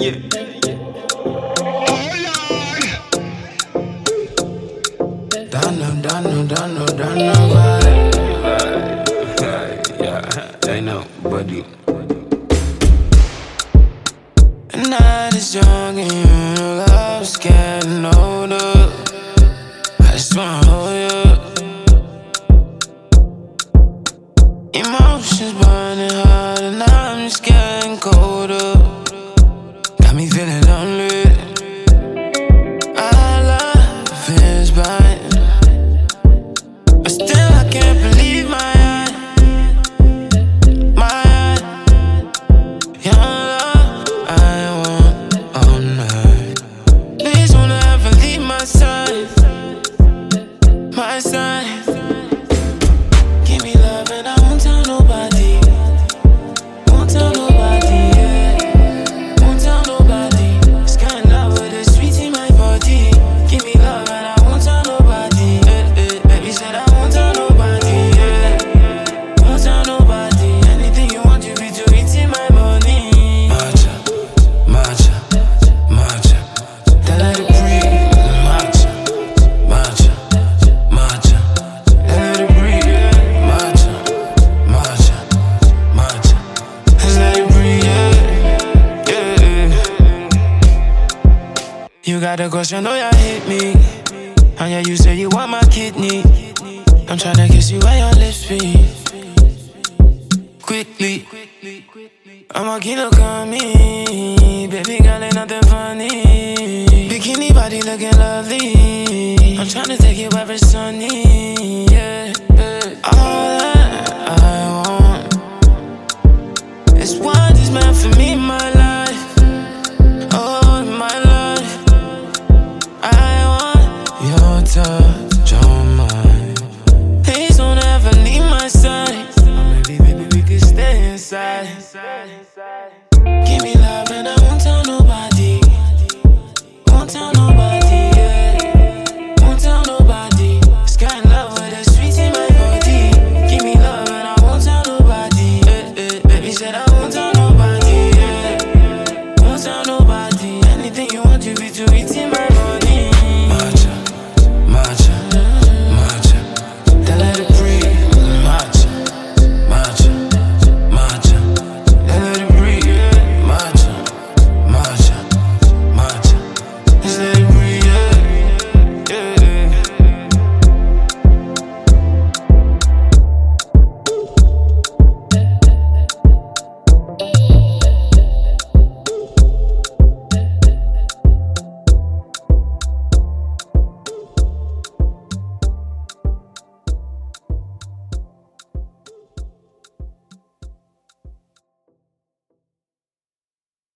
Dano, vibe. Yeah, I know, buddy. The night is young and you know love's getting older. I just wanna hold you. Emotions burning hard and I'm just getting colder. Got me feeling lonely. Our love is blind, but still I can't believe my eyes. My eyes. Your love I want all night. Please don't ever leave my side. My side. Give me love and I won't tell nobody. Won't tell nobody, yeah. Won't tell nobody. This kind of love with a sweet in my body. Give me love and I won't tell nobody, Baby said I won't tell nobody, yeah. Won't tell nobody. Anything you want, you be to eat in my money. Matcha, matcha, matcha. Then let it breathe. Matcha, matcha, matcha. Then let it breathe, yeah. Matcha, matcha, matcha. Then let it breathe, yeah. You got a question, know you hate me. And yeah, you say you want my kidney. I'm tryna kiss you where your lips be. Quickly, I'm a kilo me. Baby girl, ain't nothing funny. Bikini body looking lovely. I'm tryna take you where it's sunny, yeah. All that I want is what is meant for me in my life. Oh, in my life. I want your touch on mine. Please don't ever leave my side. Or maybe we could stay inside. Give me love and I won't tell